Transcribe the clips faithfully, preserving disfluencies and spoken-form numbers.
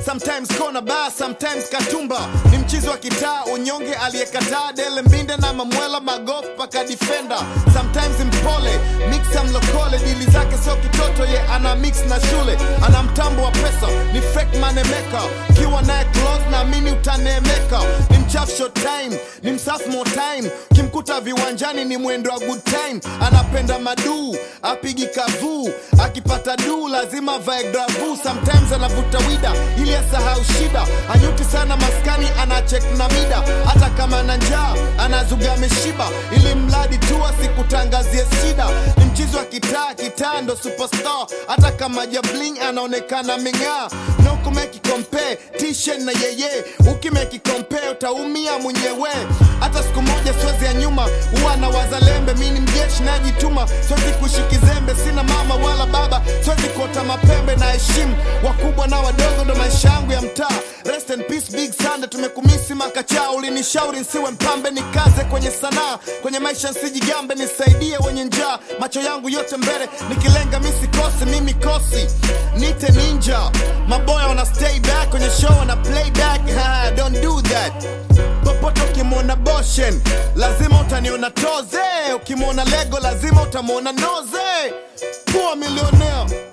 sometimes kona bar, sometimes katumba. Ni mchizi wa kitaa, unyonge aliyekataa. Dele mbinde na mamwela, magof paka defender. Sometimes mpole, mixa mlokole. Dili zake so kitoto, ye ana mix na shule. Ana mtambo wa pesa, ni fake money maker. Kiwa nae close na mini utanemeka. Ni mchafu short time, ni msafu more time. Kimkuta viwanjani ni mwendo wa good time. Anapenda madu, apigi kavu. Akipata du, lazima vae gravu. Sometimes anavuta wida, ili asahau shida. Anyuti sana maskani, anachek na mida. Hata kama na njaa, anazuga meshiba. Ili mladi tu asikutangazie shida. Ni mchizi wa kitaa, kitaa ndo superstar. Hata kama jabling, anaonekana mengaa. No kumeki compare, t-shirt na yeye. Ukimeki compare, utaumia mwenyewe. Hata siku moja siwezi ya nyuma, uwa na wazalembe. Mini mjeshi na jituma, siwezi kushikizembe. Sina mama wala baba, siwezi kuota mapembe. Na heshimu wakubwa na wadogo, ndo maisha yangu ya mtaa. Rest in peace Big Sunday, tumekumisi makachaa. Ulinishauri nsiwe mpambe, nikaze kwenye sanaa. Kwenye maisha nsijigambe, nisaidie wenye njaa. Macho yangu yote mbele, nikilenga misi kosi. Mimi kosi, nite ninja. Maboya wana stay back, kwenye show wana play back. Ha, don't do that. Popote ukimwona Boshen, lazima utaniona toze. Ukimwona Lego, lazima utamwona noze. Poor millionaire.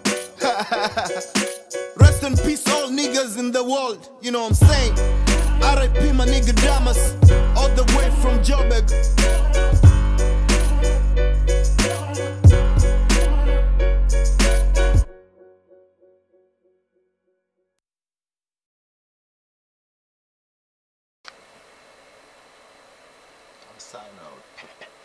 Rest in peace all niggas in the world, you know what I'm saying? R I P my nigga Damas, all the way from Joburg. I'm signing out.